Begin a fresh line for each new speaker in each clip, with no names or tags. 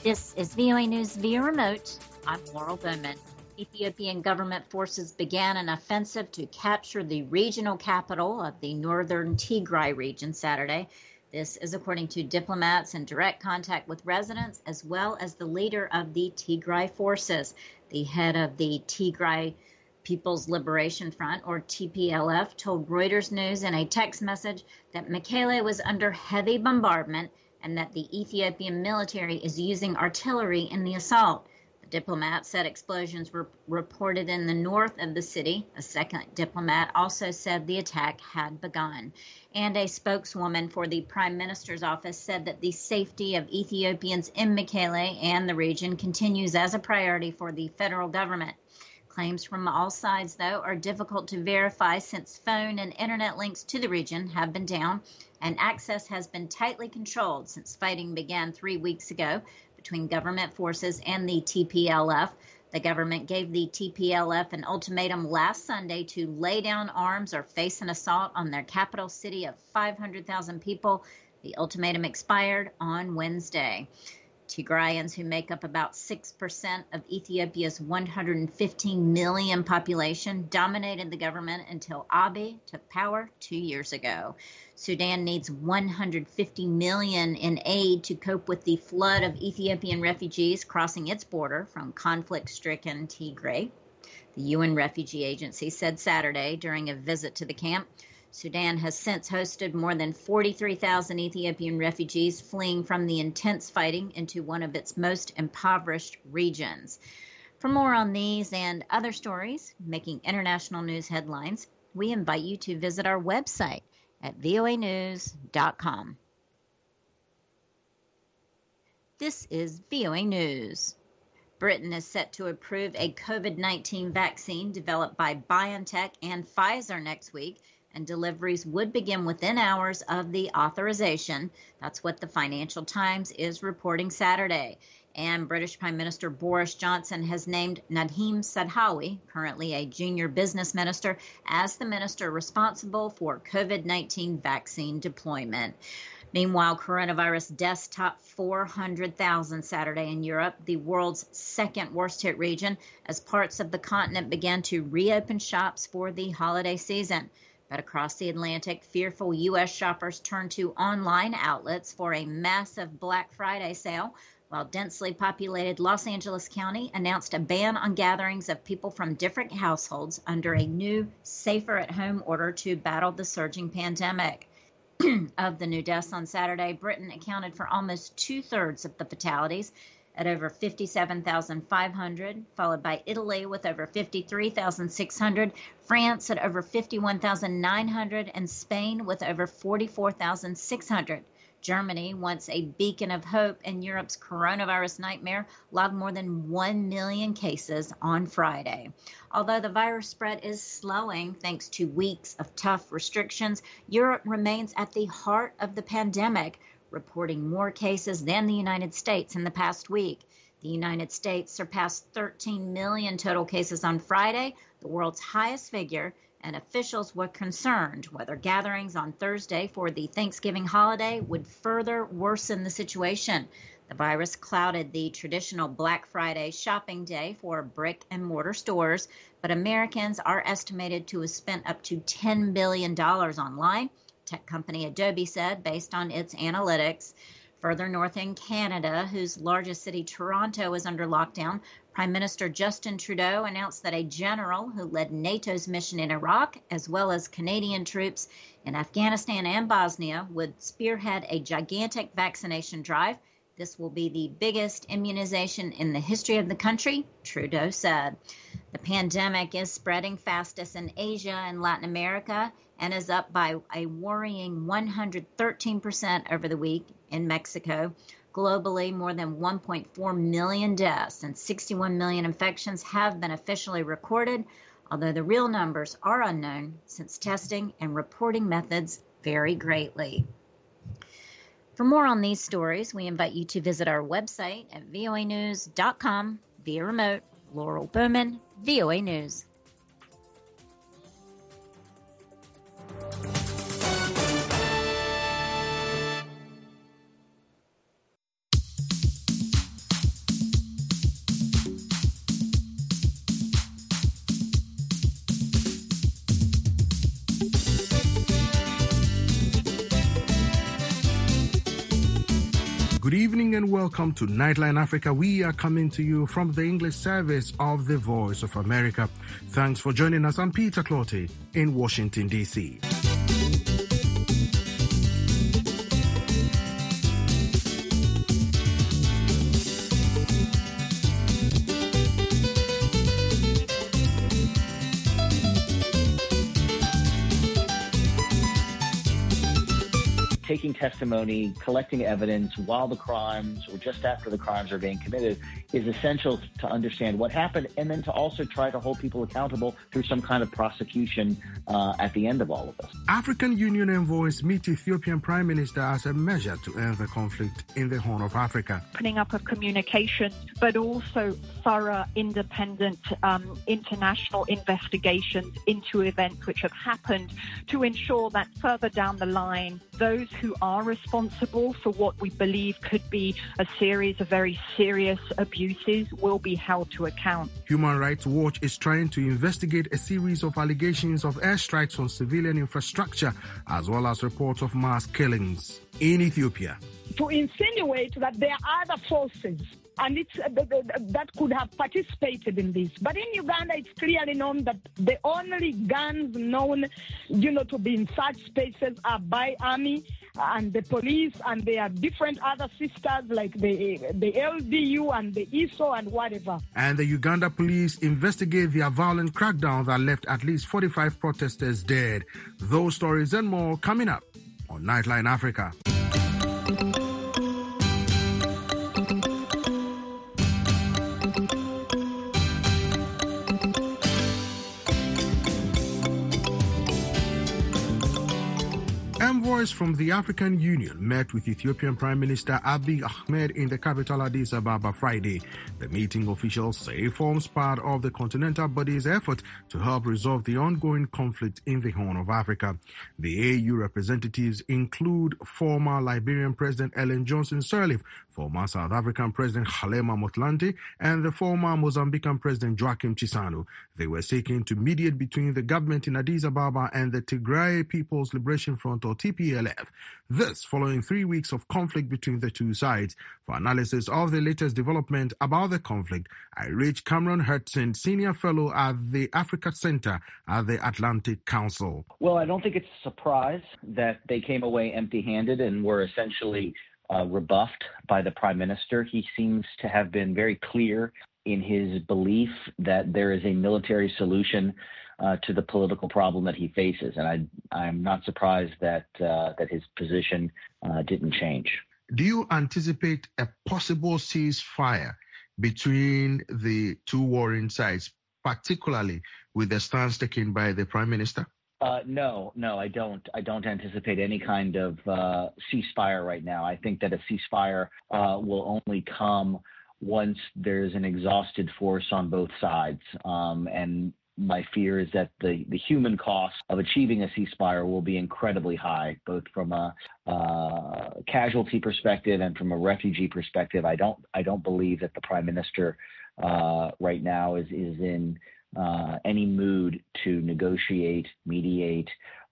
This is VOA News via remote. I'm Laurel Bowman. Ethiopian government forces began an offensive to capture the regional capital of the northern Tigray region Saturday. This is according to diplomats in direct contact with residents, as well as the leader of the Tigray forces. The head of the Tigray People's Liberation Front, or TPLF, told Reuters News in a text message that Mekelle was under heavy bombardment and that the Ethiopian military is using artillery in the assault. The diplomat said explosions were reported in the north of the city. A second diplomat also said the attack had begun. And a spokeswoman for the Prime Minister's office said that the safety of Ethiopians in Mekelle and the region continues as a priority for the federal government. Claims from all sides, though, are difficult to verify since phone and internet links to the region have been down, and access has been tightly controlled since fighting began 3 weeks ago between government forces and the TPLF. The government gave the TPLF an ultimatum last Sunday to lay down arms or face an assault on their capital city of 500,000 people. The ultimatum expired on Wednesday. Tigrayans, who make up about 6% of Ethiopia's 115 million population, dominated the government until Abiy took power 2 years ago. Sudan needs 150 million in aid to cope with the flood of Ethiopian refugees crossing its border from conflict-stricken Tigray. The UN Refugee Agency said Saturday during a visit to the camp. Sudan has since hosted more than 43,000 Ethiopian refugees fleeing from the intense fighting into one of its most impoverished regions. For more on these and other stories making international news headlines, we invite you to visit our website at voanews.com. This is VOA News. Britain is set to approve a COVID-19 vaccine developed by BioNTech and Pfizer next week, and deliveries would begin within hours of the authorization. That's what the Financial Times is reporting Saturday. And British Prime Minister Boris Johnson has named Nadhim Sadhawi, currently a junior business minister, as the minister responsible for COVID-19 vaccine deployment. Meanwhile, coronavirus deaths topped 400,000 Saturday in Europe, the world's second worst hit region, as parts of the continent began to reopen shops for the holiday season. But across the Atlantic, fearful U.S. shoppers turned to online outlets for a massive Black Friday sale, while densely populated Los Angeles County announced a ban on gatherings of people from different households under a new safer-at-home order to battle the surging pandemic. Of the new deaths on Saturday, Britain accounted for almost two-thirds of the fatalities, at over 57,500, followed by Italy with over 53,600, France at over 51,900, and Spain with over 44,600. Germany, once a beacon of hope in Europe's coronavirus nightmare, logged more than 1 million cases on Friday. Although the virus spread is slowing thanks to weeks of tough restrictions, Europe remains at the heart of the pandemic, reporting more cases than the United States in the past week. The United States surpassed 13 million total cases on Friday, the world's highest figure, and officials were concerned whether gatherings on Thursday for the Thanksgiving holiday would further worsen the situation. The virus clouded the traditional Black Friday shopping day for brick and mortar stores, but Americans are estimated to have spent up to $10 billion online, tech company Adobe said, based on its analytics. Further north in Canada, whose largest city, Toronto, is under lockdown, Prime Minister Justin Trudeau announced that a general who led NATO's mission in Iraq, as well as Canadian troops in Afghanistan and Bosnia, would spearhead a gigantic vaccination drive. This will be the biggest immunization in the history of the country, Trudeau said. The pandemic is spreading fastest in Asia and Latin America and is up by a worrying 113% over the week in Mexico. Globally, more than 1.4 million deaths and 61 million infections have been officially recorded, although the real numbers are unknown since testing and reporting methods vary greatly. For more on these stories, we invite you to visit our website at voanews.com. Via remote, Laurel Bowman, VOA News.
Good evening and welcome to Nightline Africa. We are coming to you from the English service of the Voice of America. Thanks for joining us. I'm Peter Clotty in Washington, D.C.
Taking testimony, collecting evidence while the crimes or just after the crimes are being committed is essential to understand what happened, and then to also try to hold people accountable through some kind of prosecution at the end of all of this.
African Union envoys meet Ethiopian Prime Minister as a measure to end the conflict in the Horn of Africa.
Opening up of communication, but also thorough, independent international investigations into events which have happened to ensure that further down the line, those who are responsible for what we believe could be a series of very serious abuses will be held to account.
Human Rights Watch is trying to investigate a series of allegations of airstrikes on civilian infrastructure, as well as reports of mass killings in Ethiopia.
To insinuate that there are other forces and that could have participated in this. But in Uganda, it's clearly known that the only guns known, to be in such spaces are by army and the police, and there are different other sisters like the LDU and the ISO and whatever.
And the Uganda police investigate their violent crackdown that left at least 45 protesters dead. Those stories and more coming up on Nightline Africa. Envoys from the African Union met with Ethiopian Prime Minister Abiy Ahmed in the capital Addis Ababa Friday. The meeting, officials say, forms part of the continental body's effort to help resolve the ongoing conflict in the Horn of Africa. The AU representatives include former Liberian President Ellen Johnson Sirleaf, former South African President Kgalema Motlanthe, and the former Mozambican President Joaquim Chissano. They were seeking to mediate between the government in Addis Ababa and the Tigray People's Liberation Front, or TPLF. This following 3 weeks of conflict between the two sides. For analysis of the latest development about the conflict, I reached Cameron Hertzen, Senior Fellow at the Africa Center at the Atlantic Council.
Well, I don't think it's a surprise that they came away empty-handed and were essentially rebuffed by the Prime Minister. He seems to have been very clear in his belief that there is a military solution to the political problem that he faces, and I'm not surprised that his position didn't change.
Do you anticipate a possible ceasefire between the two warring sides, particularly with the stance taken by the Prime Minister?
No, I don't. I don't anticipate any kind of ceasefire right now. I think that a ceasefire will only come once there's an exhausted force on both sides. And my fear is that the human cost of achieving a ceasefire will be incredibly high, both from a casualty perspective and from a refugee perspective. I don't believe that the Prime Minister right now is in any mood to negotiate, mediate,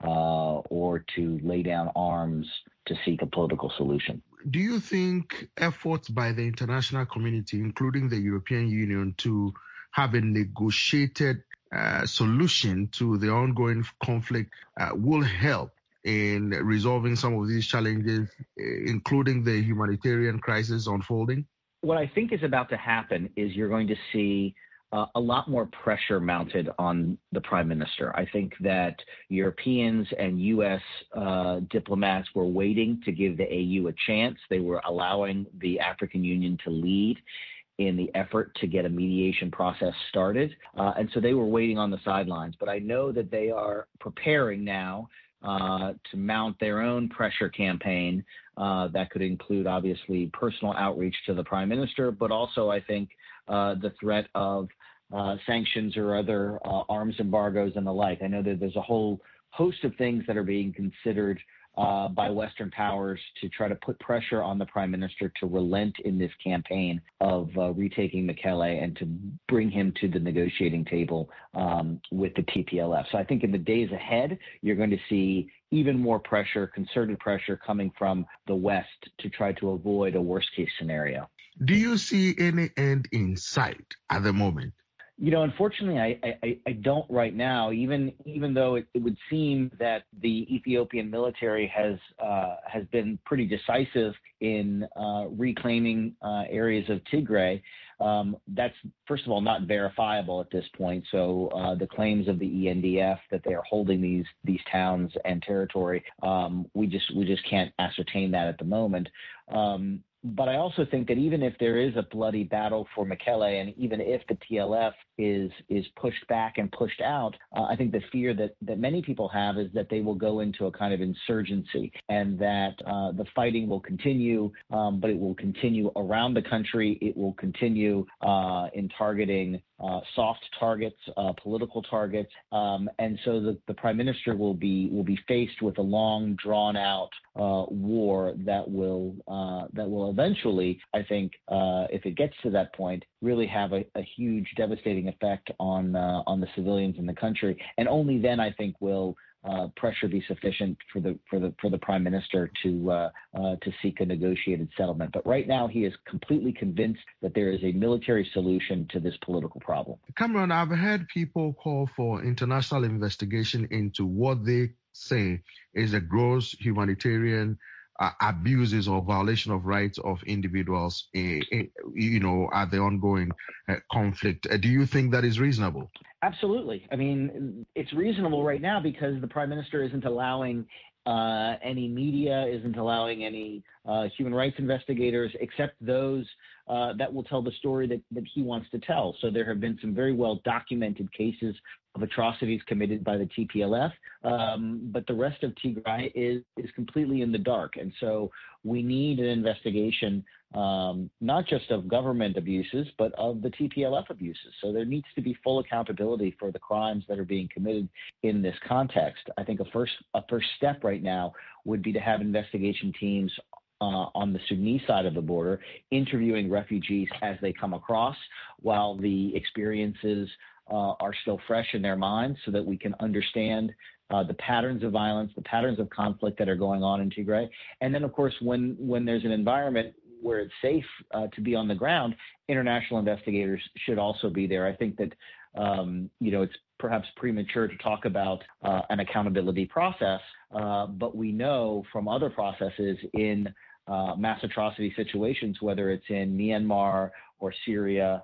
or to lay down arms to seek a political solution.
Do you think efforts by the international community, including the European Union, to have a negotiated solution to the ongoing conflict will help in resolving some of these challenges, including the humanitarian crisis unfolding?
What I think is about to happen is you're going to see a lot more pressure mounted on the Prime Minister. I think that Europeans and U.S. diplomats were waiting to give the AU a chance. They were allowing the African Union to lead in the effort to get a mediation process started. And so they were waiting on the sidelines. But I know that they are preparing now to mount their own pressure campaign that could include, obviously, personal outreach to the Prime Minister, but also, I think, the threat of sanctions or other arms embargoes and the like. I know that there's a whole host of things that are being considered by Western powers to try to put pressure on the prime minister to relent in this campaign of retaking Mekelle and to bring him to the negotiating table with the TPLF. So I think in the days ahead, you're going to see even more pressure, concerted pressure coming from the West to try to avoid a worst-case scenario.
Do you see any end in sight at the moment?
Unfortunately, I don't right now. Even though it would seem that the Ethiopian military has been pretty decisive in reclaiming areas of Tigray, that's first of all not verifiable at this point. So the claims of the ENDF that they are holding these towns and territory, we just can't ascertain that at the moment. But I also think that even if there is a bloody battle for Mekelle, and even if the TLF is pushed back and pushed out, I think the fear that many people have is that they will go into a kind of insurgency, and that the fighting will continue, but it will continue around the country. It will continue in targeting soft targets, political targets, and so the prime minister will be faced with a long, drawn-out war that will eventually, I think, if it gets to that point, really have a huge, devastating effect on the civilians in the country, and only then I think will pressure be sufficient for the prime minister to seek a negotiated settlement. But right now, he is completely convinced that there is a military solution to this political problem.
Cameron, I've heard people call for international investigation into what they say is a gross humanitarian abuses or violation of rights of individuals, at the ongoing conflict. Do you think that is reasonable?
Absolutely. I mean, it's reasonable right now because the prime minister isn't allowing any media, isn't allowing any human rights investigators, except those that will tell the story that he wants to tell. So there have been some very well documented cases of atrocities committed by the TPLF, but the rest of Tigray is completely in the dark. And so we need an investigation, not just of government abuses, but of the TPLF abuses. So there needs to be full accountability for the crimes that are being committed in this context. I think a first step right now would be to have investigation teams on the Sudanese side of the border, interviewing refugees as they come across while the experiences are still fresh in their minds, so that we can understand the patterns of violence, the patterns of conflict that are going on in Tigray. And then, of course, when there's an environment where it's safe to be on the ground, international investigators should also be there. I think that, it's perhaps premature to talk about an accountability process, but we know from other processes in mass atrocity situations, whether it's in Myanmar or Syria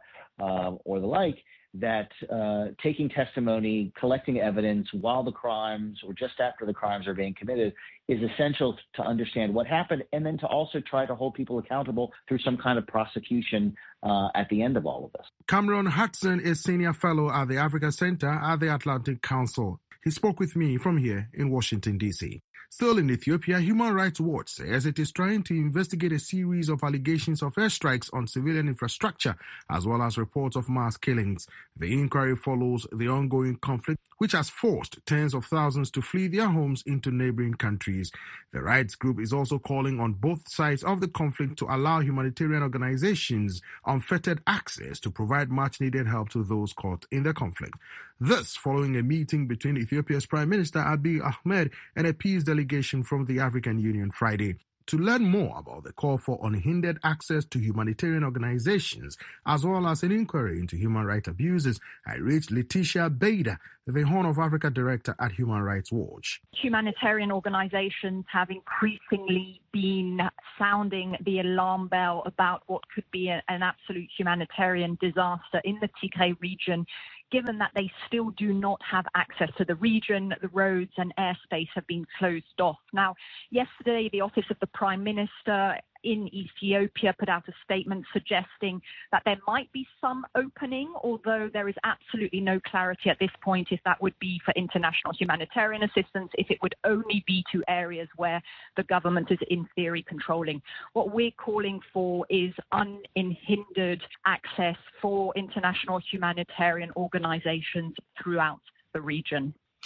or the like, that taking testimony, collecting evidence while the crimes or just after the crimes are being committed is essential to understand what happened, and then to also try to hold people accountable through some kind of prosecution at the end of all of this.
Cameron Hudson is Senior Fellow at the Africa Center at the Atlantic Council. He spoke with me from here in Washington, D.C. Still in Ethiopia, Human Rights Watch says it is trying to investigate a series of allegations of airstrikes on civilian infrastructure, as well as reports of mass killings. The inquiry follows the ongoing conflict, which has forced tens of thousands to flee their homes into neighboring countries. The rights group is also calling on both sides of the conflict to allow humanitarian organizations unfettered access to provide much-needed help to those caught in the conflict. This following a meeting between Ethiopia's Prime Minister Abiy Ahmed and a peace delegation from the African Union Friday. To learn more about the call for unhindered access to humanitarian organizations, as well as an inquiry into human rights abuses, I reached Letitia Bader, the Horn of Africa Director at Human Rights Watch.
Humanitarian organizations have increasingly been sounding the alarm bell about what could be an absolute humanitarian disaster in the Tigray region, given that they still do not have access to the region. The roads and airspace have been closed off. Now, yesterday, the Office of the Prime Minister in Ethiopia put out a statement suggesting that there might be some opening, although there is absolutely no clarity at this point if that would be for international humanitarian assistance, if it would only be to areas where the government is in theory controlling. What we're calling for is unhindered access for international humanitarian organizations throughout the region.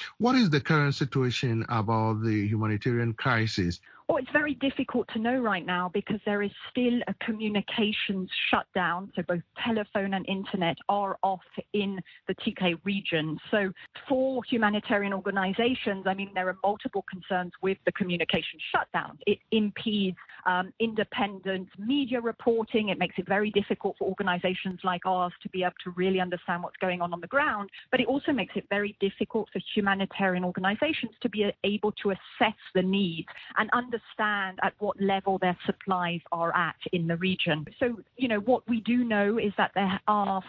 What is the current situation about the humanitarian crisis?
Well, it's very difficult to know right now because there is still a communications shutdown. So both telephone and internet are off in the Tigray region. So for humanitarian organizations, I mean, there are multiple concerns with the communication shutdown. It impedes independent media reporting. It makes it very difficult for organizations like ours to be able to really understand what's going on the ground. But it also makes it very difficult for humanitarian organizations to be able to assess the needs and understand at what level their supplies are at in the region. So, what we do know is that there are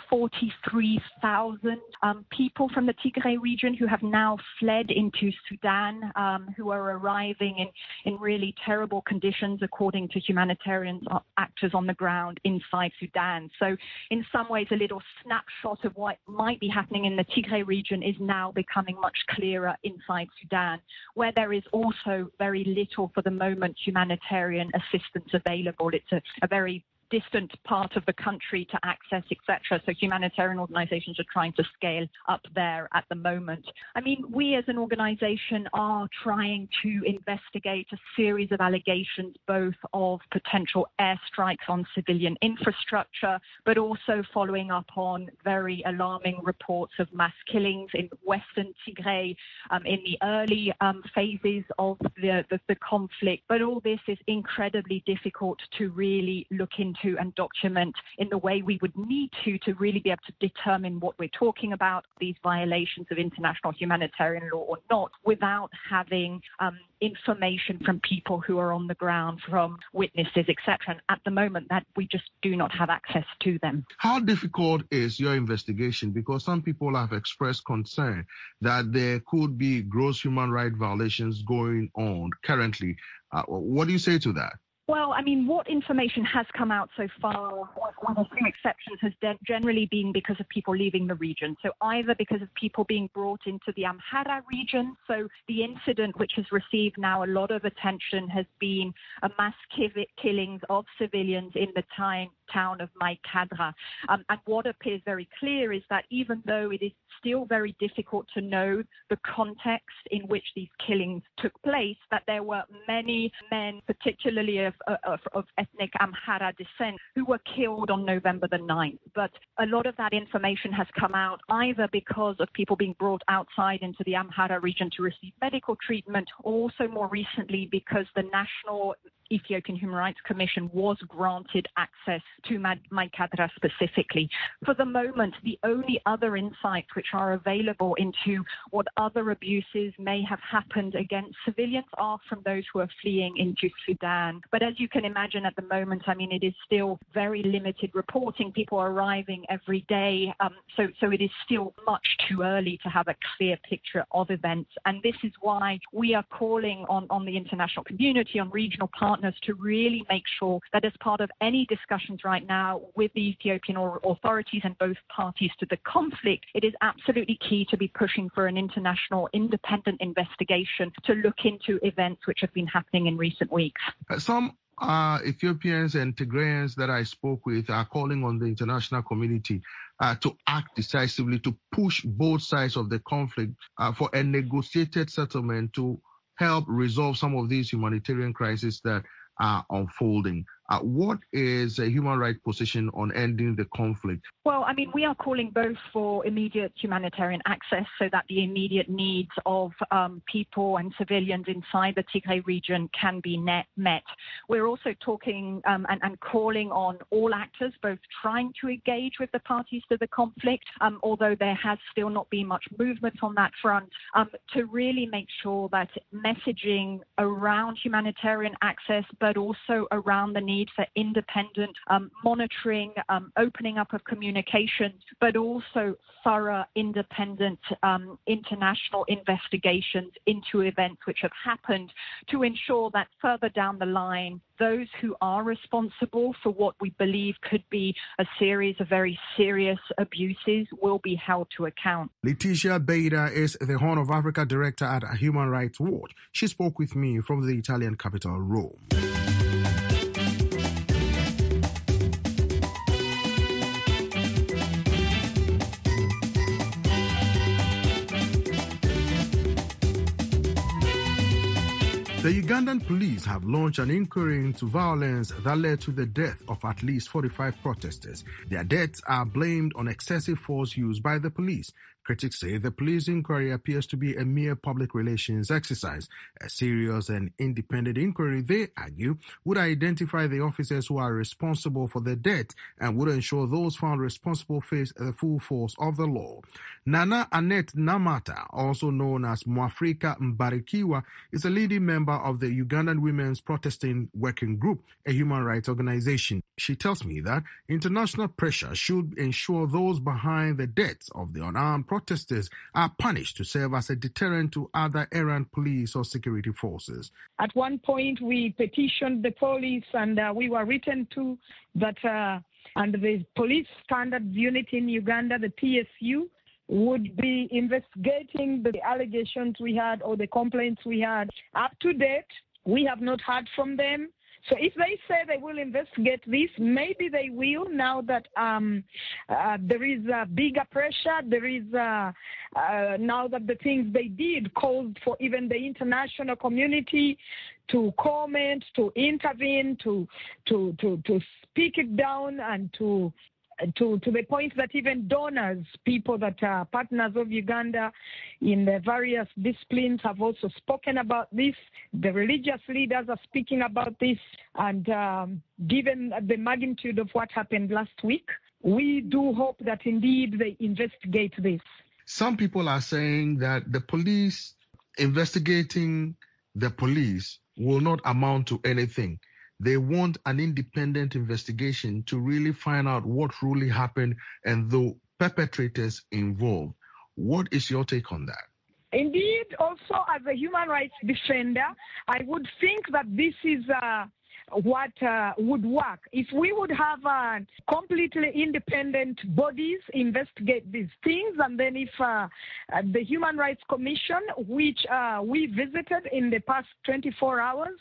43,000 people from the Tigray region who have now fled into Sudan, who are arriving in really terrible conditions, according to humanitarian actors on the ground inside Sudan. So in some ways, a little snapshot of what might be happening in the Tigray region is now becoming much clearer inside Sudan, where there is also very little for the moment humanitarian assistance available. It's a very distant part of the country to access, etc. So humanitarian organizations are trying to scale up there at the moment. I mean, we as an organization are trying to investigate a series of allegations, both of potential airstrikes on civilian infrastructure, but also following up on very alarming reports of mass killings in Western Tigray in the early phases of the conflict. But all this is incredibly difficult to really look into and document in the way we would need to really be able to determine what we're talking about, these violations of international humanitarian law or not, without having information from people who are on the ground, from witnesses, etc. And at the moment, that we just do not have access to them.
How difficult is your investigation? Because some people have expressed concern that there could be gross human rights violations going on currently. What do you say to that?
Well, I mean, what information has come out so far, with a few exceptions, has generally been because of people leaving the region. So either because of people being brought into the Amhara region. So the incident which has received now a lot of attention has been a mass killings of civilians in the town of Mai Kadra. And what appears very clear is that even though it is still very difficult to know the context in which these killings took place, that there were many men, particularly of ethnic Amhara descent, who were killed on November the 9th. But a lot of that information has come out either because of people being brought outside into the Amhara region to receive medical treatment, or also more recently because the National Ethiopian Human Rights Commission was granted access to Mai Kadra specifically. For the moment, the only other insights which are available into what other abuses may have happened against civilians are from those who are fleeing into Sudan. But as you can imagine at the moment, I mean, it is still very limited reporting. People are arriving every day. So it is still much too early to have a clear picture of events. And this is why we are calling on the international community, on regional partners, to really make sure that as part of any discussions right now with the Ethiopian authorities and both parties to the conflict, it is absolutely key to be pushing for an international independent investigation to look into events which have been happening in recent weeks.
Some Ethiopians and Tigrayans that I spoke with are calling on the international community to act decisively, to push both sides of the conflict for a negotiated settlement to help resolve some of these humanitarian crises that are unfolding. What is a human rights position on ending the conflict?
Well, I mean, we are calling both for immediate humanitarian access so that the immediate needs of people and civilians inside the Tigray region can be met. We're also talking and calling on all actors, both trying to engage with the parties to the conflict, although there has still not been much movement on that front, to really make sure that messaging around humanitarian access, but also around the need for independent monitoring, opening up of communication, but also thorough, independent international investigations into events which have happened to ensure that further down the line, those who are responsible for what we believe could be a series of very serious abuses will be held to account.
Leticia Beda is the Horn of Africa Director at Human Rights Watch. She spoke with me from the Italian capital, Rome. The Ugandan police have launched an inquiry into violence that led to the death of at least 45 protesters. Their deaths are blamed on excessive force used by the police. Critics say the police inquiry appears to be a mere public relations exercise. A serious and independent inquiry, they argue, would identify the officers who are responsible for the death and would ensure those found responsible face the full force of the law. Nana Annette Namata, also known as Mwafrika Mbarikiwa, is a leading member of the Ugandan Women's Protesting Working Group, a human rights organization. She tells me that international pressure should ensure those behind the deaths of the unarmed protesters are punished to serve as a deterrent to other errant police or security forces.
At one point, we petitioned the police and we were written to that and the Police Standards Unit in Uganda, the PSU, would be investigating the allegations we had or the complaints we had. Up to date, we have not heard from them. So if they say they will investigate this, maybe they will now that there is bigger pressure. There is now that the things they did caused for even the international community to comment, to intervene, to speak it down, and to the point that even donors, people that are partners of Uganda in the various disciplines, have also spoken about this. The religious leaders are speaking about this. And given the magnitude of what happened last week, we do hope that indeed they investigate this.
Some people are saying that the police investigating the police will not amount to anything. They want an independent investigation to really find out what really happened and the perpetrators involved. What is your take on that?
Indeed, also as a human rights defender, I would think that this is what would work. If we would have completely independent bodies investigate these things, and then if the Human Rights Commission, which we visited in the past 24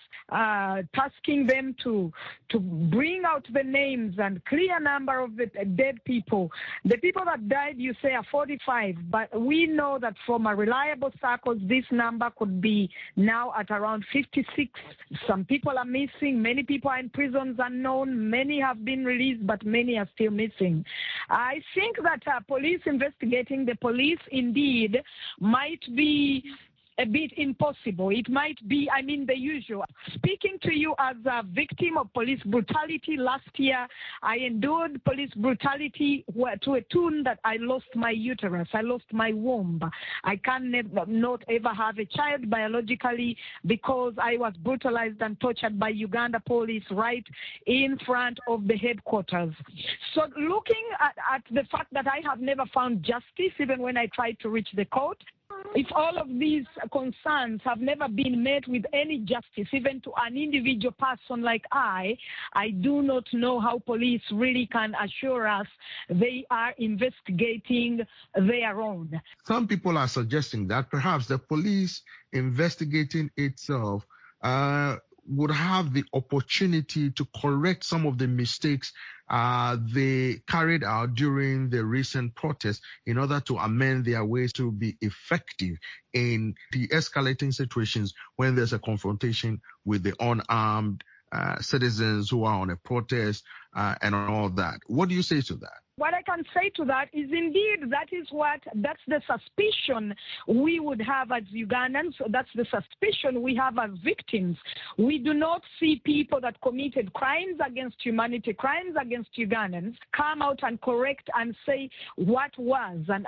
hours, tasking them to bring out the names and clear number of the dead people. The people that died, you say, are 45, but we know that from a reliable circles, this number could be now at around 56. Some people are missing. Many people are in prisons unknown. Many have been released, but many are still missing. I think that police investigating the police indeed might be a bit impossible. It might be, the usual. Speaking to you as a victim of police brutality last year, I endured police brutality to a tune that I lost my uterus. I lost my womb. I can not ever have a child biologically because I was brutalized and tortured by Uganda police right in front of the headquarters. So looking at the fact that I have never found justice, even when I tried to reach the court, if all of these concerns have never been met with any justice, even to an individual person like I do not know how police really can assure us they are investigating their own.
Some people are suggesting that perhaps the police investigating itself would have the opportunity to correct some of the mistakes they carried out during the recent protests in order to amend their ways to be effective in de-escalating situations when there's a confrontation with the unarmed citizens who are on a protest and all that. What do you say to that?
What I can say to that is indeed that's the suspicion we would have as Ugandans. That's the suspicion we have as victims. We do not see people that committed crimes against humanity, crimes against Ugandans, come out and correct and say what was and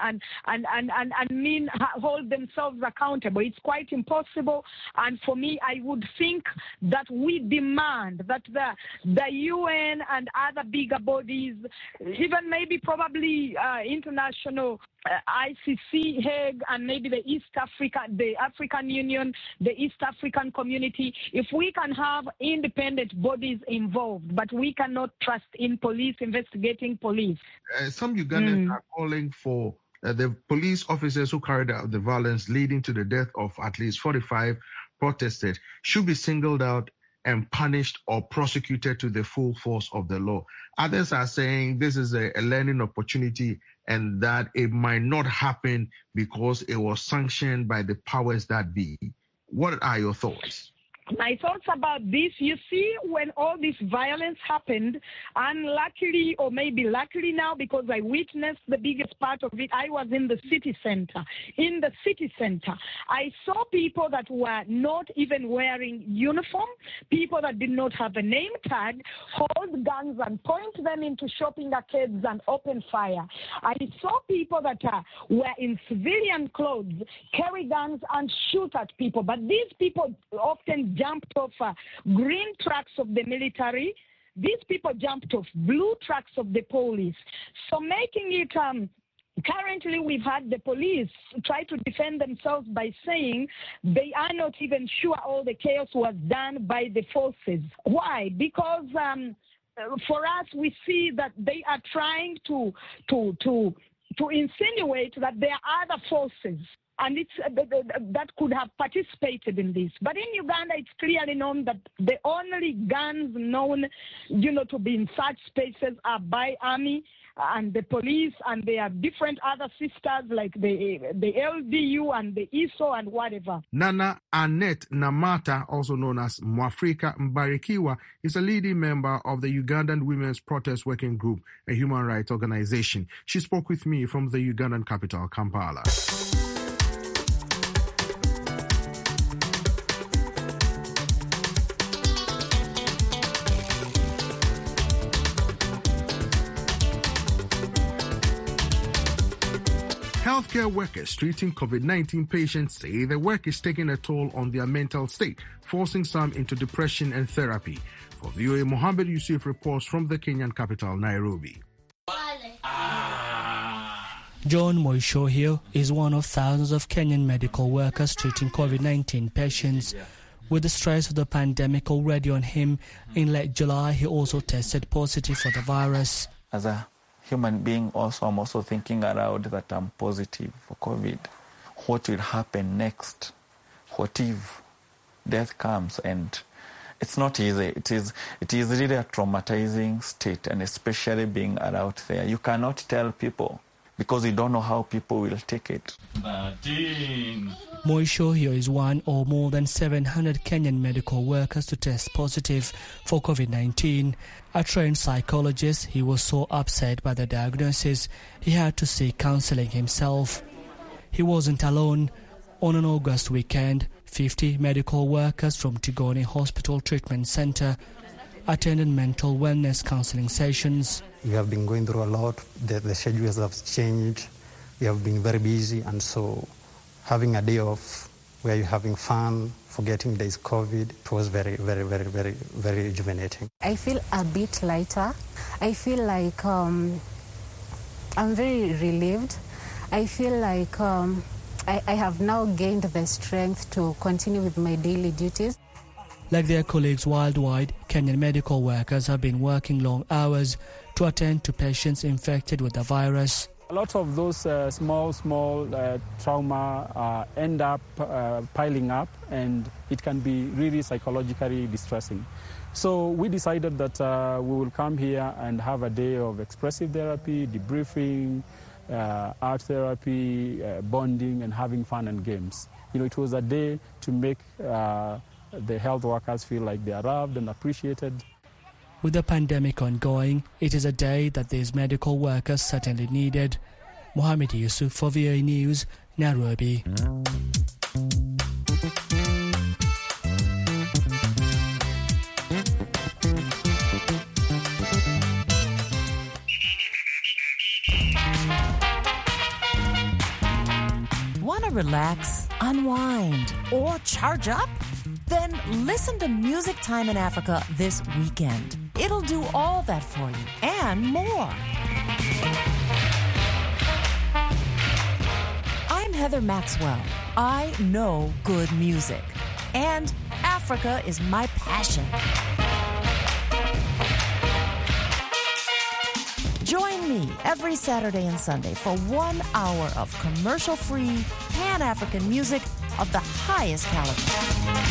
hold themselves accountable. It's quite impossible. And for me, I would think that we demand that the UN and other bigger bodies, even maybe probably international ICC, Hague, and maybe the African Union, the East African community, if we can have independent bodies involved, but we cannot trust in police investigating police.
Some Ugandans are calling for the police officers who carried out the violence leading to the death of at least 45 protesters should be singled out and punished or prosecuted to the full force of the law. Others are saying this is a learning opportunity and that it might not happen because it was sanctioned by the powers that be. What are your thoughts?
My thoughts about this, you see, when all this violence happened, unluckily, or maybe luckily now, because I witnessed the biggest part of it, I was in the city center. In the city center, I saw people that were not even wearing uniform, people that did not have a name tag, hold guns and point them into shopping arcades and open fire. I saw people that were in civilian clothes, carry guns and shoot at people. But these people often jumped off green trucks of the military. These people jumped off blue trucks of the police. So making it, currently we've had the police try to defend themselves by saying they are not even sure all the chaos was done by the forces. Why? Because for us, we see that they are trying to insinuate that there are other forces, and it's that could have participated in this. But in Uganda, it's clearly known that the only guns known, to be in such spaces are by army and the police, and there are different other sisters like the LDU and the ISO and whatever.
Nana Annette Namata, also known as Mwafrika Mbarikiwa, is a leading member of the Ugandan Women's Protest Working Group, a human rights organization. She spoke with me from the Ugandan capital, Kampala. Healthcare workers treating COVID-19 patients say the work is taking a toll on their mental state, forcing some into depression and therapy. For VOA, Mohammed Yusuf reports from the Kenyan capital, Nairobi.
John Moishohio is one of thousands of Kenyan medical workers treating COVID-19 patients. With the stress of the pandemic already on him, in late July he also tested positive for the virus.
As a human being, I'm also thinking aloud that I'm positive for COVID. What will happen next? What if death comes? And it's not easy. It is really a traumatizing state, and especially being out there. You cannot tell people because you don't know how people will take it.
Moishohio is one or more than 700 Kenyan medical workers to test positive for COVID-19. A trained psychologist, he was so upset by the diagnosis, he had to seek counseling himself. He wasn't alone. On an August weekend, 50 medical workers from Tigoni Hospital Treatment Center attended mental wellness counseling sessions.
We have been going through a lot. The schedules have changed. We have been very busy, and so having a day off where you're having fun, forgetting there's COVID, it was very, very, very, very, very rejuvenating.
I feel a bit lighter. I feel like I'm very relieved. I feel like I have now gained the strength to continue with my daily duties.
Like their colleagues worldwide, Kenyan medical workers have been working long hours to attend to patients infected with the virus.
A lot of those small trauma end up piling up, and it can be really psychologically distressing. So we decided that we will come here and have a day of expressive therapy, debriefing, art therapy, bonding, and having fun and games. It was a day to make the health workers feel like they are loved and appreciated.
With the pandemic ongoing, it is a day that these medical workers certainly needed. Mohammed Yusuf for VOA News, Nairobi.
Want to relax, unwind, or charge up? Then listen to Music Time in Africa this weekend. It'll do all that for you and more. I'm Heather Maxwell. I know good music, and Africa is my passion. Join me every Saturday and Sunday for 1 hour of commercial-free Pan-African music of the highest caliber.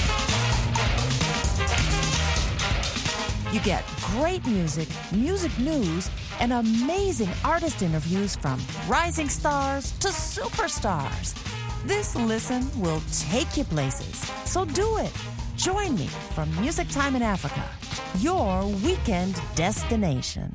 You get great music, music news, and amazing artist interviews from rising stars to superstars. This listen will take you places, so do it. Join me from Music Time in Africa, your weekend destination.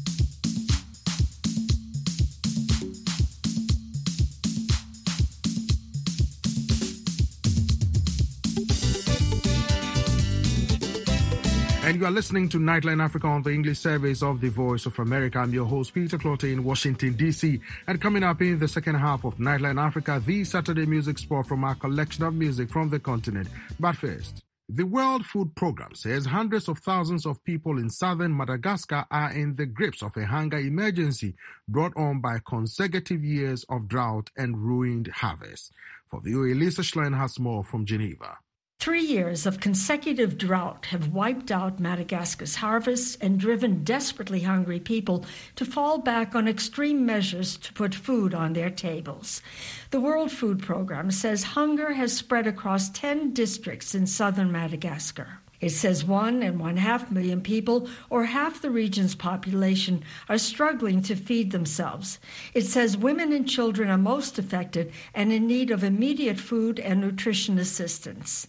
And you are listening to Nightline Africa on the English service of the Voice of America. I'm your host, Peter Clotte in Washington, D.C. And coming up in the second half of Nightline Africa, the Saturday music spot from our collection of music from the continent. But first, the World Food Programme says hundreds of thousands of people in southern Madagascar are in the grips of a hunger emergency brought on by consecutive years of drought and ruined harvests. For VOA, Lisa Schlein has more from Geneva.
3 years of consecutive drought have wiped out Madagascar's harvests and driven desperately hungry people to fall back on extreme measures to put food on their tables. The World Food Programme says hunger has spread across 10 districts in southern Madagascar. It says 1.5 million people, or half the region's population, are struggling to feed themselves. It says women and children are most affected and in need of immediate food and nutrition assistance.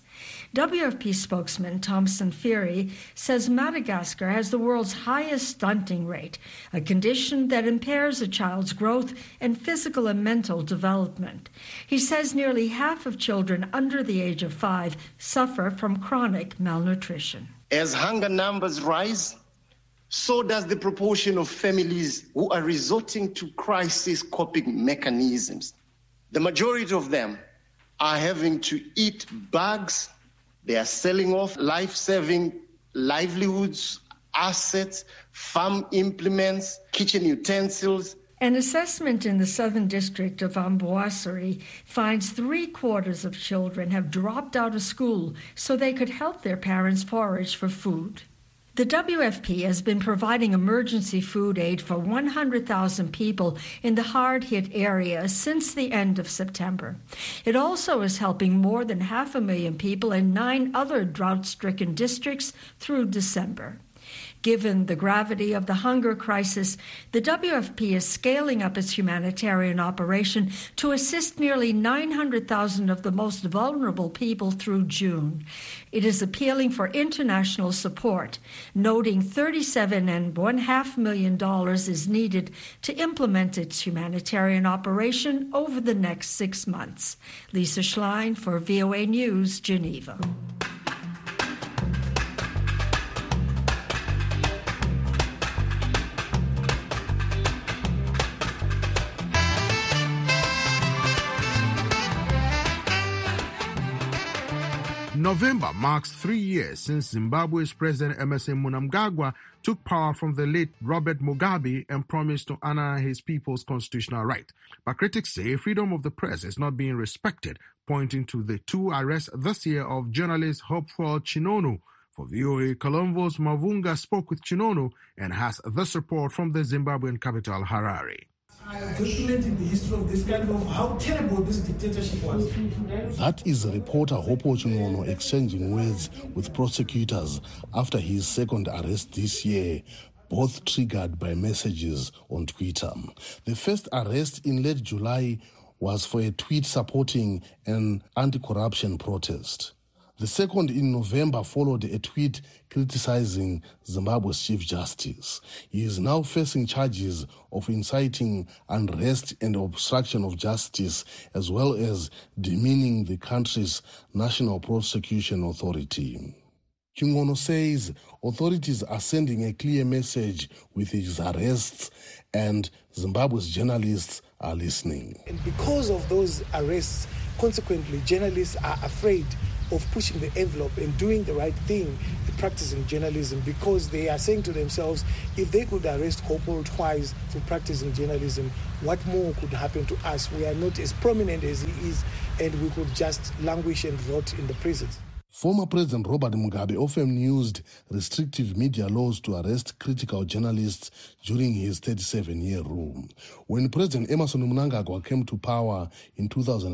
WFP spokesman Thomson Phiri says Madagascar has the world's highest stunting rate, a condition that impairs a child's growth and physical and mental development. He says nearly half of children under the age of 5 suffer from chronic malnutrition.
As hunger numbers rise, so does the proportion of families who are resorting to crisis coping mechanisms. The majority of them are having to eat bugs. They are selling off life-saving livelihoods, assets, farm implements, kitchen utensils.
An assessment in the southern district of Amboasary finds 3/4 of children have dropped out of school so they could help their parents forage for food. The WFP has been providing emergency food aid for 100,000 people in the hard-hit area since the end of September. It also is helping more than 500,000 people in 9 other drought-stricken districts through December. Given the gravity of the hunger crisis, the WFP is scaling up its humanitarian operation to assist nearly 900,000 of the most vulnerable people through June. It is appealing for international support, noting $37.5 million is needed to implement its humanitarian operation over the next 6 months. Lisa Schlein for VOA News, Geneva.
November marks 3 years since Zimbabwe's President Emmerson Mnangagwa took power from the late Robert Mugabe and promised to honor his people's constitutional right. But critics say freedom of the press is not being respected, pointing to the 2 arrests this year of journalist Hopeful Chinono. For VOA, Colombo's Mavunga spoke with Chinono and has this report from the Zimbabwean capital, Harare.
I am documenting the history of this kind of how terrible this dictatorship was.
That is reporter Hopo Chinono exchanging words with prosecutors after his second arrest this year, both triggered by messages on Twitter. The first arrest in late July was for a tweet supporting an anti-corruption protest. The second in November followed a tweet criticizing Zimbabwe's Chief Justice. He is now facing charges of inciting unrest and obstruction of justice, as well as demeaning the country's National Prosecution Authority. Chingono says authorities are sending a clear message with his arrests, and Zimbabwe's journalists are listening.
And because of those arrests, consequently, journalists are afraid of pushing the envelope and doing the right thing, practicing journalism, because they are saying to themselves, if they could arrest Hopeful twice for practicing journalism, what more could happen to us? We are not as prominent as he is, and we could just languish and rot in the prisons.
Former President Robert Mugabe often used restrictive media laws to arrest critical journalists during his 37-year rule. When President Emmerson Mnangagwa came to power in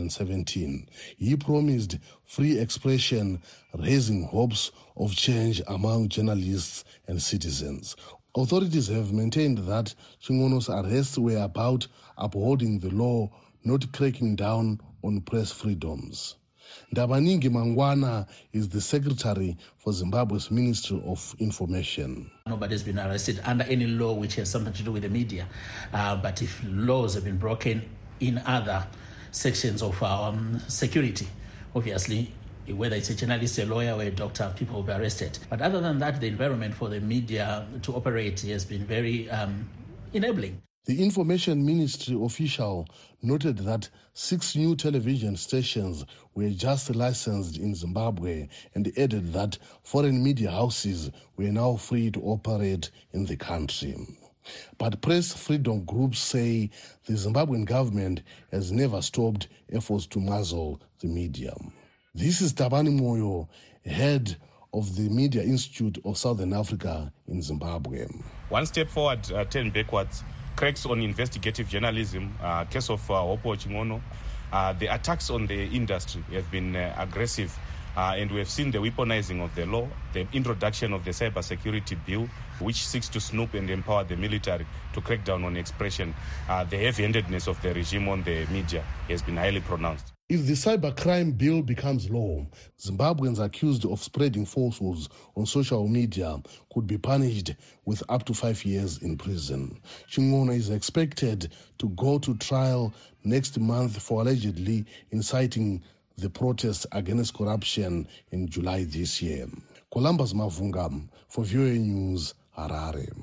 2017, he promised free expression, raising hopes of change among journalists and citizens. Authorities have maintained that Chingono's arrests were about upholding the law, not cracking down on press freedoms. Ndabaningi Mangwana is the secretary for Zimbabwe's Ministry of Information.
Nobody's been arrested under any law which has something to do with the media. But if laws have been broken in other sections of our security, obviously, whether it's a journalist, a lawyer, or a doctor, people will be arrested. But other than that, the environment for the media to operate has been very enabling.
The Information Ministry official noted that 6 new television stations were just licensed in Zimbabwe and added that foreign media houses were now free to operate in the country. But press freedom groups say the Zimbabwean government has never stopped efforts to muzzle the media. This is Tabani Moyo, head of the Media Institute of Southern Africa in Zimbabwe.
One step forward, 10 backwards. Cracks on investigative journalism, case of Hopo Chingono. The attacks on the industry have been aggressive, and we have seen the weaponizing of the law, the introduction of the cybersecurity bill, which seeks to snoop and empower the military to crack down on expression. The heavy-handedness of the regime on the media has been highly pronounced.
If the cybercrime bill becomes law, Zimbabweans accused of spreading falsehoods on social media could be punished with up to 5 years in prison. Chingono is expected to go to trial next month for allegedly inciting the protests against corruption in July this year. Columbus Mavunga for VOA News, Harare.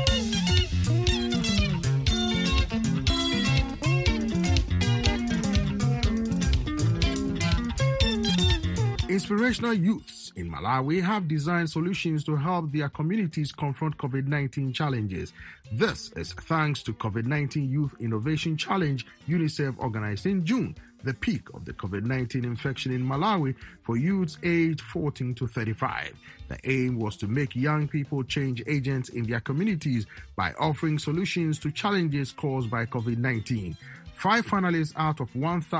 Inspirational youths in Malawi have designed solutions to help their communities confront COVID-19 challenges. This is thanks to COVID-19 Youth Innovation Challenge UNICEF organized in June, the peak of the COVID-19 infection in Malawi for youths aged 14 to 35. The aim was to make young people change agents in their communities by offering solutions to challenges caused by COVID-19. 5 finalists out of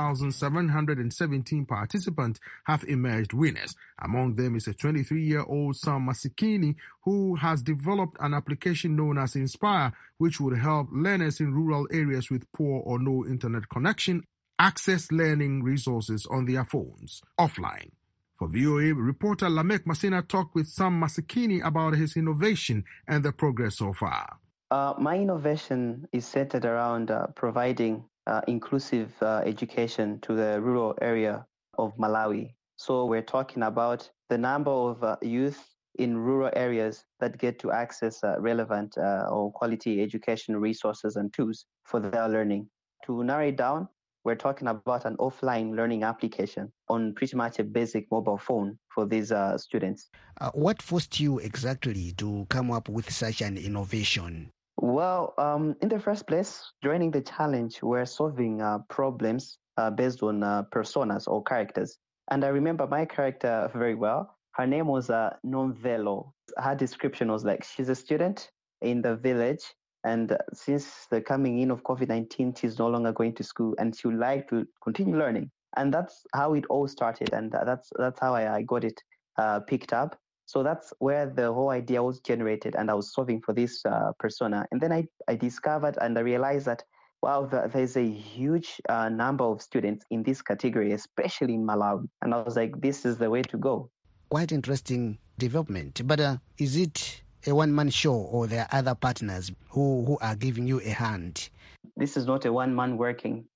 1,717 participants have emerged winners. Among them is a 23-year-old Sam Masikini, who has developed an application known as Inspire, which would help learners in rural areas with poor or no internet connection access learning resources on their phones offline. For VOA, reporter Lamek Masina talked with Sam Masikini about his innovation and the progress so far.
My innovation is centered around providing inclusive education to the rural area of Malawi. So we're talking about the number of youth in rural areas that get to access relevant or quality education resources and tools for their learning. To narrow it down, we're talking about an offline learning application on pretty much a basic mobile phone for these students.
What forced you exactly to come up with such an innovation?
Well, in the first place, joining the challenge, we're solving problems based on personas or characters. And I remember my character very well. Her name was Nomvelo. Her description was like, she's a student in the village. And since the coming in of COVID-19, she's no longer going to school and she would like to continue learning. And that's how it all started. And that's how I got it picked up. So that's where the whole idea was generated, and I was solving for this persona. And then I discovered and I realized that, wow, there's a huge number of students in this category, especially in Malawi. And I was like, this is the way to go.
Quite interesting development. But is it a one-man show, or there are other partners who are giving you a hand?
This is not a one-man working.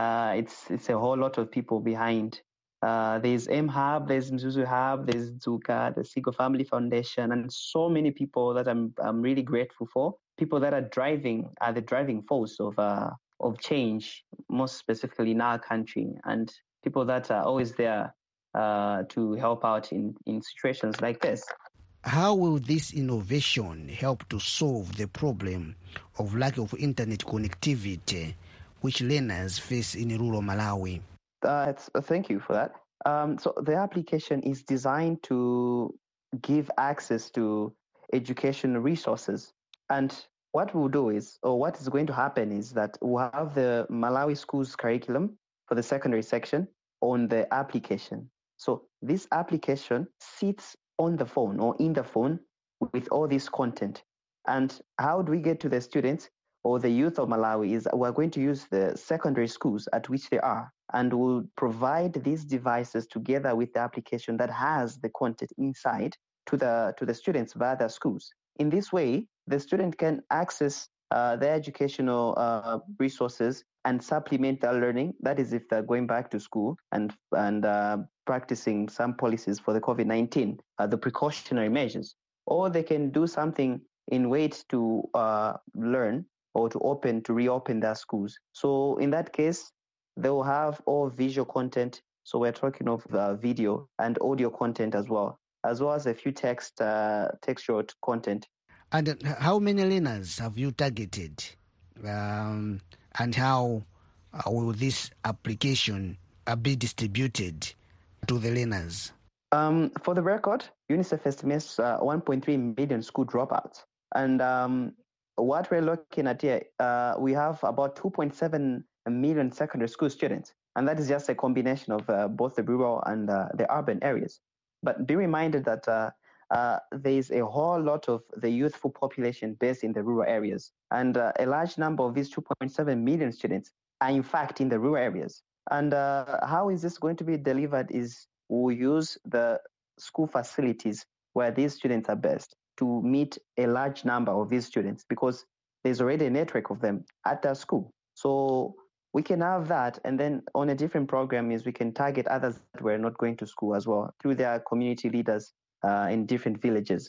It's a whole lot of people behind. There's M-Hub, there's Mzuzu Hub, there's Zuka, the Sigo Family Foundation, and so many people that I'm really grateful for. People that are the driving force of change, most specifically in our country, and people that are always there to help out in situations like this.
How will this innovation help to solve the problem of lack of internet connectivity which learners face in rural Malawi?
Thank you for that. So the application is designed to give access to education resources. And what we'll do is, or what is going to happen is that we'll have the Malawi schools curriculum for the secondary section on the application. So this application sits on the phone or in the phone with all this content. And how do we get to the students? or the youth of Malawi is we're going to use the secondary schools at which they are, and we'll provide these devices together with the application that has the content inside to the students via their schools. In this way, the student can access their educational resources and supplement their learning. That is, if they're going back to school and practicing some policies for the COVID-19, the precautionary measures. Or they can do something in wait to learn or to reopen their schools. So in that case, they will have all visual content. So we're talking of video and audio content as well as a few textual content.
And how many learners have you targeted? And how will this application be distributed to the learners?
For the record, UNICEF estimates 1.3 million school dropouts. And what we're looking at here, we have about 2.7 million secondary school students. And that is just a combination of both the rural and the urban areas. But be reminded that there is a whole lot of the youthful population based in the rural areas. And a large number of these 2.7 million students are in fact in the rural areas. And how is this going to be delivered is we'll use the school facilities where these students are based to meet a large number of these students, because there's already a network of them at their school. So we can have that, and then on a different program is we can target others that were not going to school as well through their community leaders in different villages.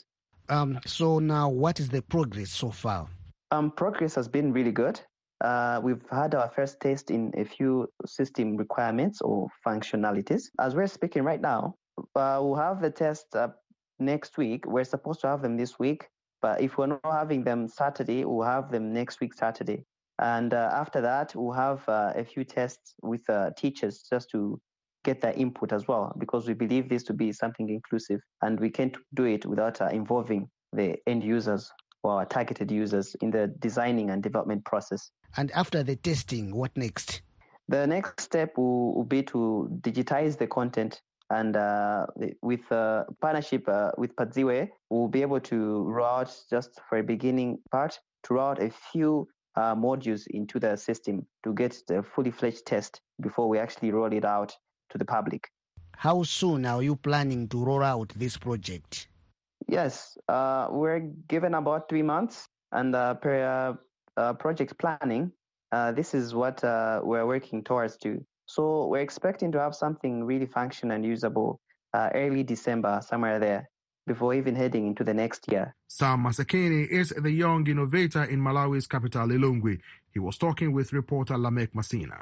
So now what is the progress so far?
Progress has been really good. We've had our first test in a few system requirements or functionalities. As we're speaking right now, we'll have the test next week. We're supposed to have them this week, but if we're not having them Saturday, we'll have them next week Saturday. And after that, we'll have a few tests with teachers just to get their input as well, because we believe this to be something inclusive, and we can't do it without involving the end users or our targeted users in the designing and development process.
And after the testing, what next?
The next step will be to digitize the content, and with partnership with Padziwe, we'll be able to roll out, just for a beginning part, to roll out a few modules into the system to get the fully fledged test before we actually roll it out to the public.
How soon are you planning to roll out this project?
Yes, we're given about 3 months, and per project planning, this is what we're working towards to. So we're expecting to have something really functional and usable early December, somewhere there, before even heading into the next year.
Sam Masakeni is the young innovator in Malawi's capital, Lilongwe. He was talking with reporter Lamek Masina.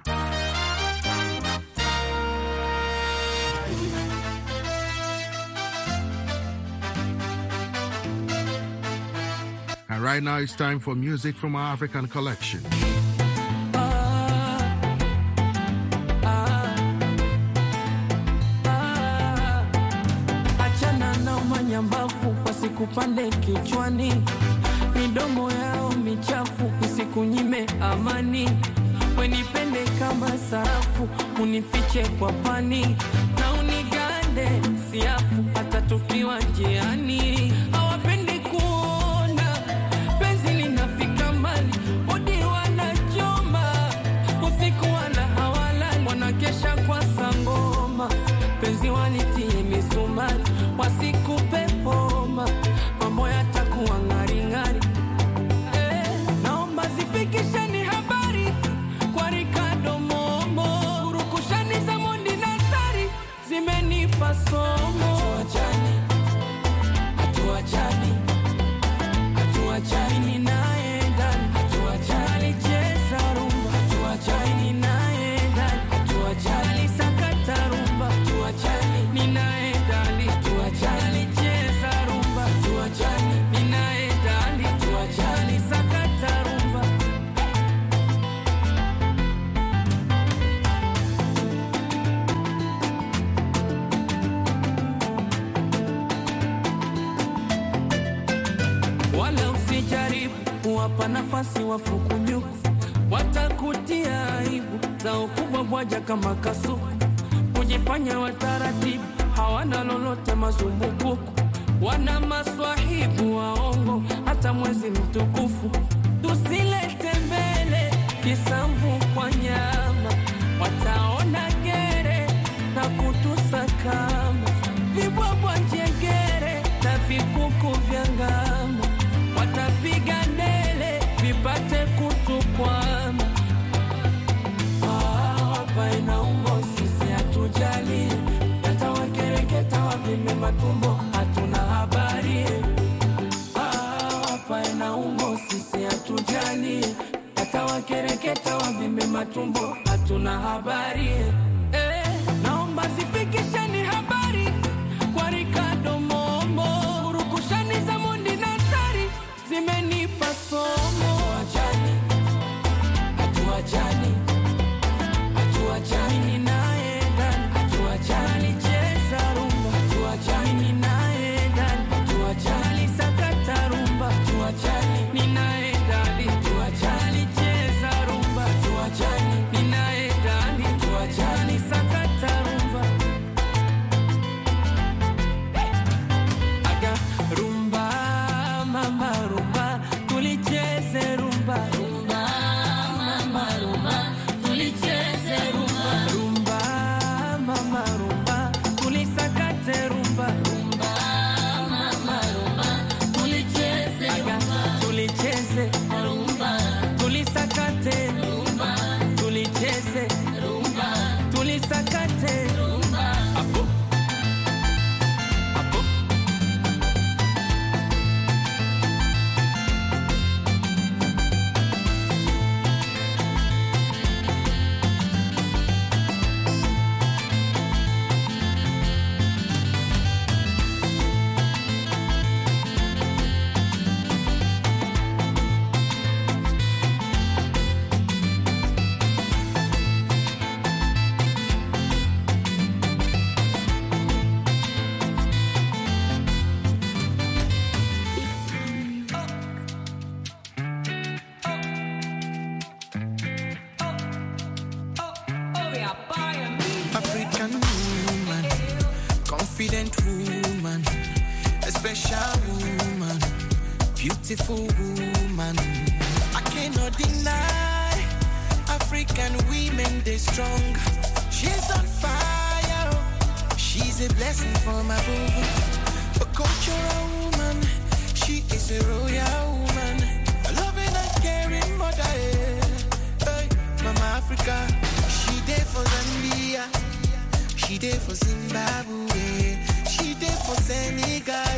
And right now it's time for music from our African collection.
Achana na umanyambafu wasikupande kichwani, midomo yao michafu isikunyime amani. Wenipende kama sarafu, unifiche kwa pani, na unigande siafu hata tukiwa njiani. Hawapendi kuona penzi linafika mbali, udi wanachoma usiku wala hawalali, wanakesha kwa sangoma, penzi walitie misumari, wasikupe homa, mambo yatakuwa ng'aring'ari. Naomba zifikisheni habari kwa Ricardo Momo, kurukushani za Mondi na Sari zimenipa somo. Hatuachani, hatuachani naye ndani, hatuachani cheza rumba, hatuachani naye ndani, hatuachani sakata rumba, hatuachani naye ndani, hatuachani cheza rumba, hatuachani naye ndani, hatuachani sakata rumba. Wala usijaribu kuwapa nafasi wafukunyuku, watakutia aibu za ukubwa bwaja kama kasuku, kujifanya wataratibu, hawana lolote mazumbukuku, wana maswahibu waongo hata mwezi mtukufu. Tusilete wote kutukwama. Hapa inaumba sisi hatujali, hata wakereketa wavime matumbo hatuna habari. Hapa inaumba sisi hatujali, hata wakereketa wavime matumbo hatuna habari. Naomba zifikisheni habari kwa Ricardo Mombo, urukushani za Mondi na Sari zimenipa somo. Hatuachani, hatuachani ninaenda, hatuachani cheza rumba, hatuachani ninaenda, hatuachani sakata rumba, hatuachani ninaenda, hatuachani cheza rumba, hatuachani ninaenda, hatuachani sakata rumba. Aga rumba mama rumba, tulicheze rumba. Rumba mama rumba, tulicheze rumba. Rumba mama rumba, tulisakate rumba. Rumba mama rumba, tulicheze rumba. Tulicheze rumba, tulisakate rumba. Tulicheze rumba, tulisakate rumba. Apo apo
African woman, confident woman, a special woman, beautiful woman. I cannot deny African women, they're strong. She's on fire, she's a blessing from above. A cultural woman, she is a royal woman, a loving and caring mother. Hey, Mama Africa, she there for Zambia, she there for Zimbabwe, she there for Senegal.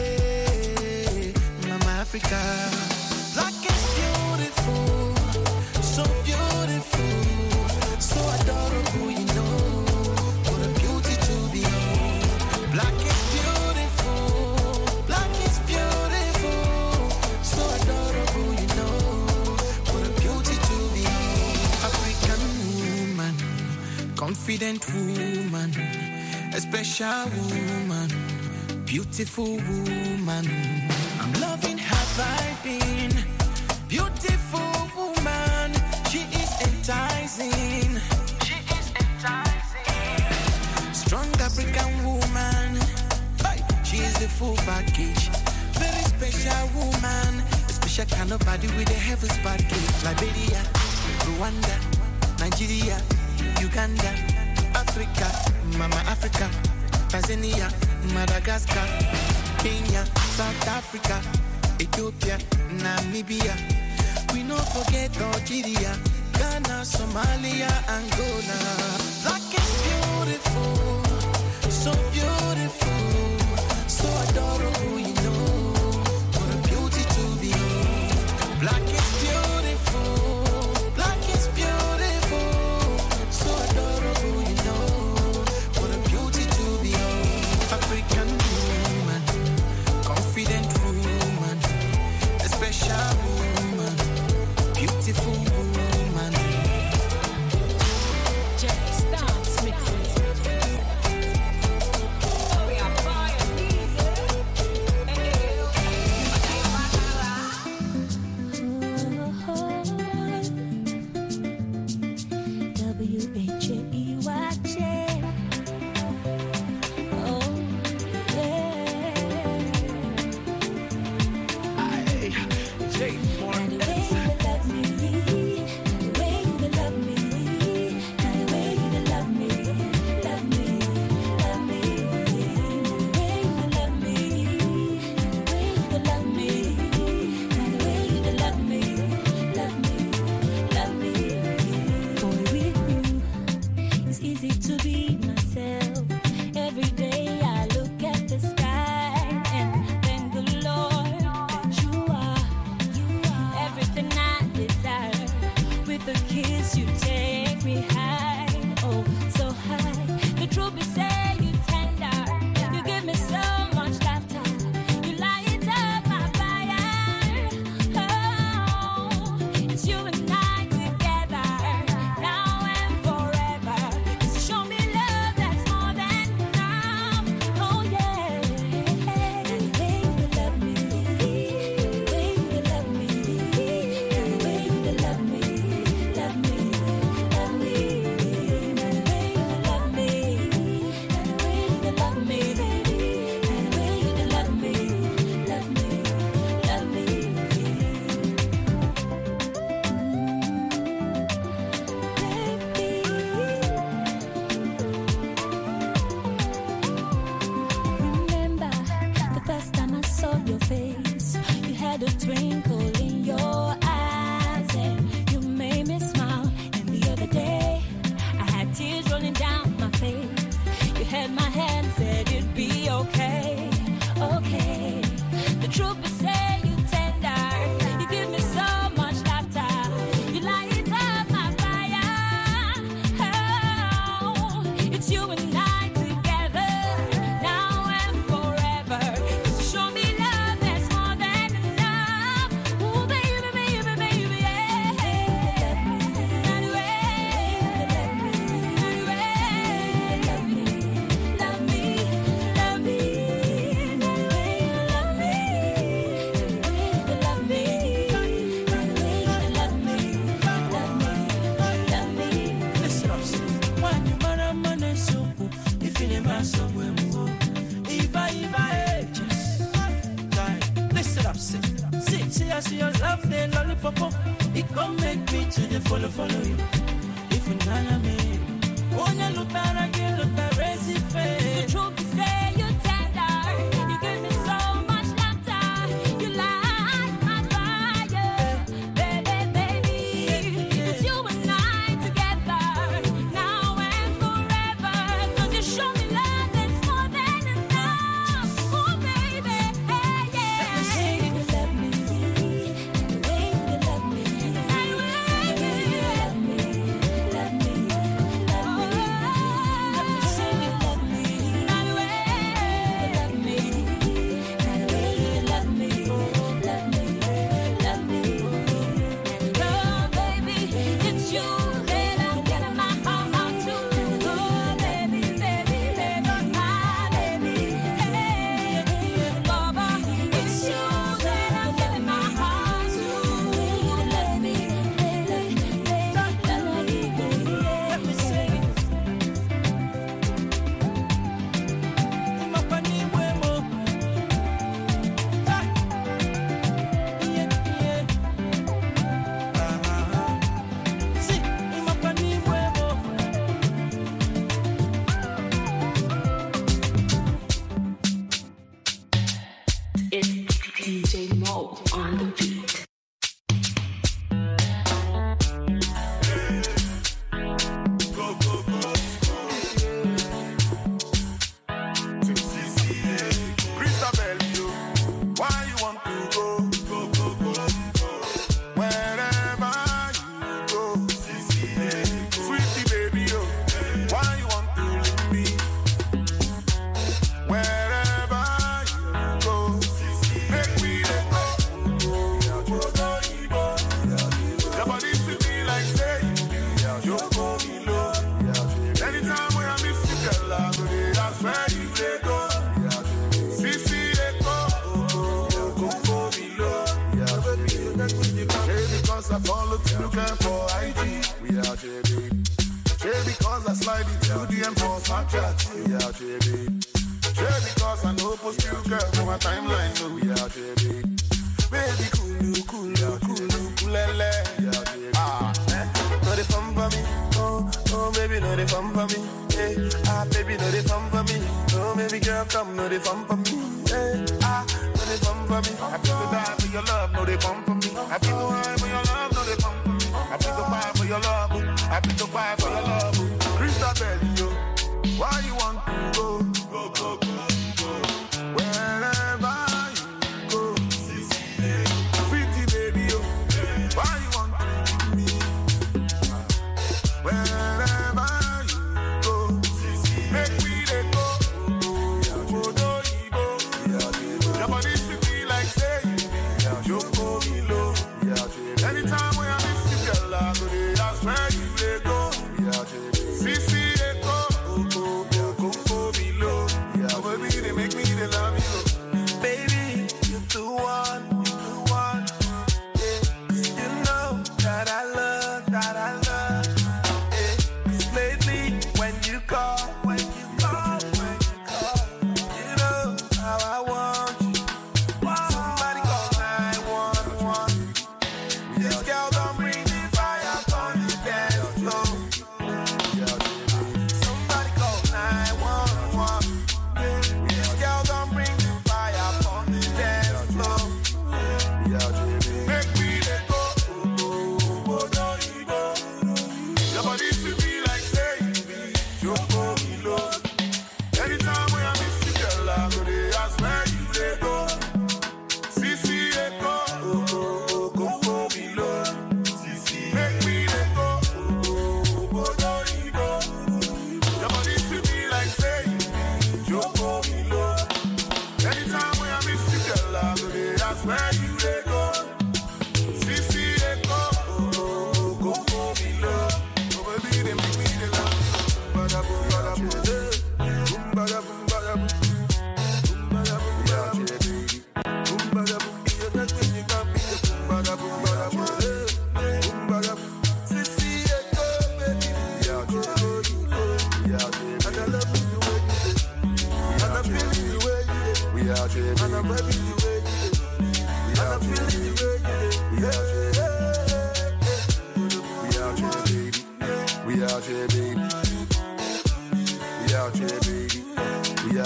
Mama Africa, black is beautiful, so beautiful, so adorable, you know, what a beauty to behold. Black is beautiful, black is beautiful, so adorable, you know, what a beauty to behold. African woman, confident woman, a special woman, beautiful woman. I'm loving her vibing, beautiful woman. She is enticing, she is enticing. Strong African woman, hey, she is the full package. Very special woman, a special kind of body with a heaven's package. Liberia, Rwanda, Nigeria, Uganda, Africa, Mama Africa, Tanzania, Madagascar, Kenya, South Africa, Ethiopia, Namibia. We no forget Algeria, Ghana, Somalia, Angola. Black is beautiful, so beautiful, so adorable, you know, what a beauty to behold. Black is beautiful, black is beautiful, so adorable, you know, what a beauty to behold. African woman, confident woman, a special woman, beautiful woman.
Jerry starts mixing.
Jay Morgan.
Anytime when I miss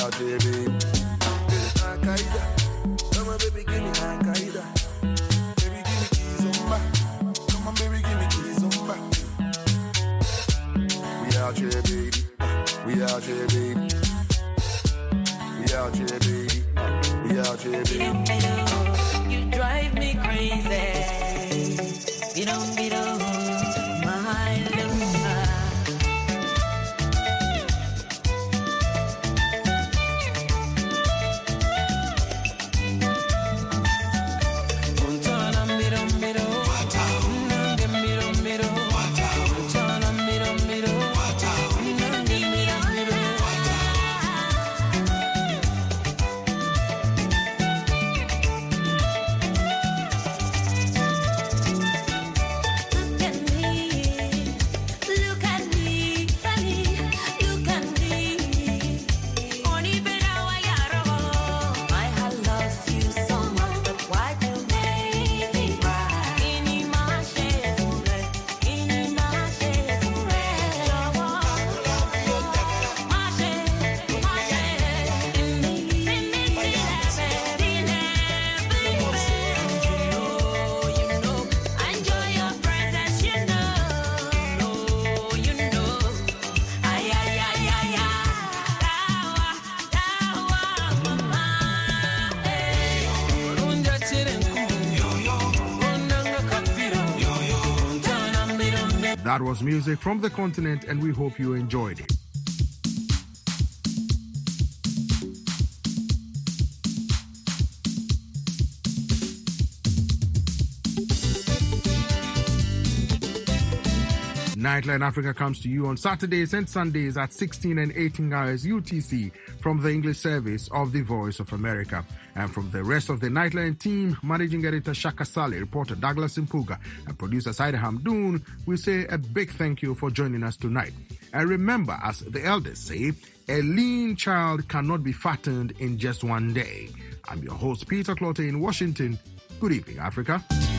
are baby. Al-Qaeda. Come on, baby, give me Al-Qaeda. Baby, give me keys on back. Come on, baby, give me keys on back. We out here, baby. We out here, baby. We out here, baby. We out here, baby.
You drive me crazy. You don't get my love.
That was music from the continent, and we hope you enjoyed it. Nightline Africa comes to you on Saturdays and Sundays at 16 and 18 hours UTC from the English service of the Voice of America. And from the rest of the Nightline team, Managing Editor Shaka Sally, reporter Douglas Impuga, and producer Saida Hamdoon, we say a big thank you for joining us tonight. And remember, as the elders say, a lean child cannot be fattened in just one day. I'm your host, Peter Clottey in Washington. Good evening, Africa.